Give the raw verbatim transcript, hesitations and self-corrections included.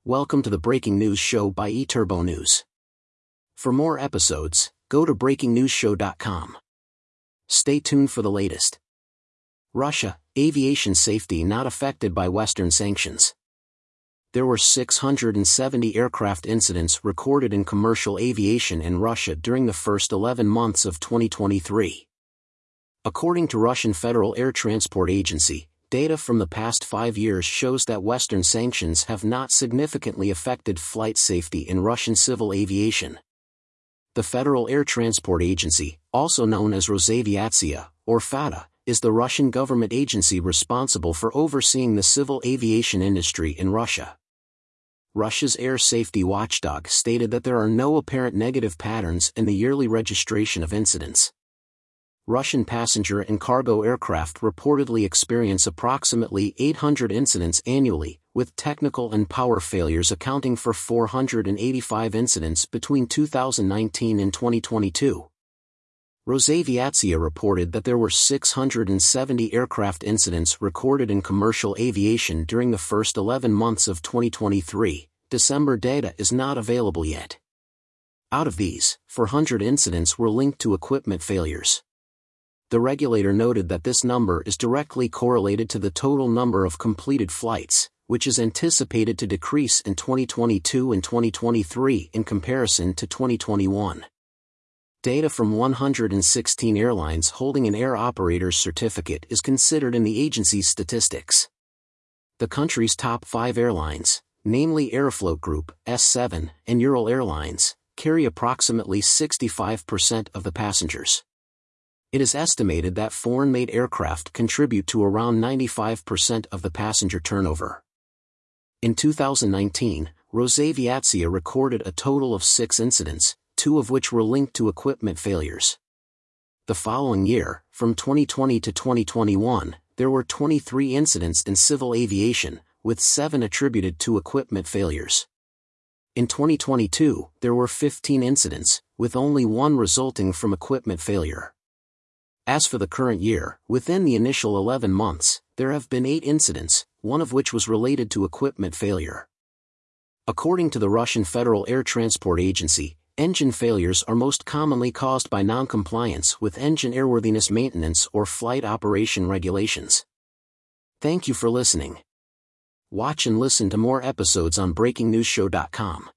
Welcome to the Breaking News Show by eTurbo News. For more episodes, go to breaking news show dot com. Stay tuned for the latest. Russia, aviation safety not affected by Western sanctions. There were six hundred seventy aircraft incidents recorded in commercial aviation in Russia during the first eleven months of twenty twenty-three. According to Russian Federal Air Transport Agency, data from the past five years shows that Western sanctions have not significantly affected flight safety in Russian civil aviation. The Federal Air Transport Agency, also known as Rosaviatsia, or FATA, is the Russian government agency responsible for overseeing the civil aviation industry in Russia. Russia's air safety watchdog stated that there are no apparent negative patterns in the yearly registration of incidents. Russian passenger and cargo aircraft reportedly experience approximately eight hundred incidents annually, with technical and power failures accounting for four hundred eighty-five incidents between two thousand nineteen and twenty twenty-two. Rosaviatsia reported that there were six hundred seventy aircraft incidents recorded in commercial aviation during the first eleven months of twenty twenty-three. December data is not available yet. Out of these, four hundred incidents were linked to equipment failures. The regulator noted that this number is directly correlated to the total number of completed flights, which is anticipated to decrease in twenty twenty-two and twenty twenty-three in comparison to twenty twenty-one. Data from one hundred sixteen airlines holding an air operator's certificate is considered in the agency's statistics. The country's top five airlines, namely Aeroflot Group, S seven, and Ural Airlines, carry approximately sixty-five percent of the passengers. It is estimated that foreign-made aircraft contribute to around ninety-five percent of the passenger turnover. In two thousand nineteen, Rosaviatsia recorded a total of six incidents, two of which were linked to equipment failures. The following year, from twenty twenty to twenty twenty-one, there were twenty-three incidents in civil aviation, with seven attributed to equipment failures. In twenty twenty-two, there were fifteen incidents, with only one resulting from equipment failure. As for the current year, within the initial eleven months, there have been eight incidents, one of which was related to equipment failure. According to the Russian Federal Air Transport Agency, engine failures are most commonly caused by non-compliance with engine airworthiness maintenance or flight operation regulations. Thank you for listening. Watch and listen to more episodes on breaking news show dot com.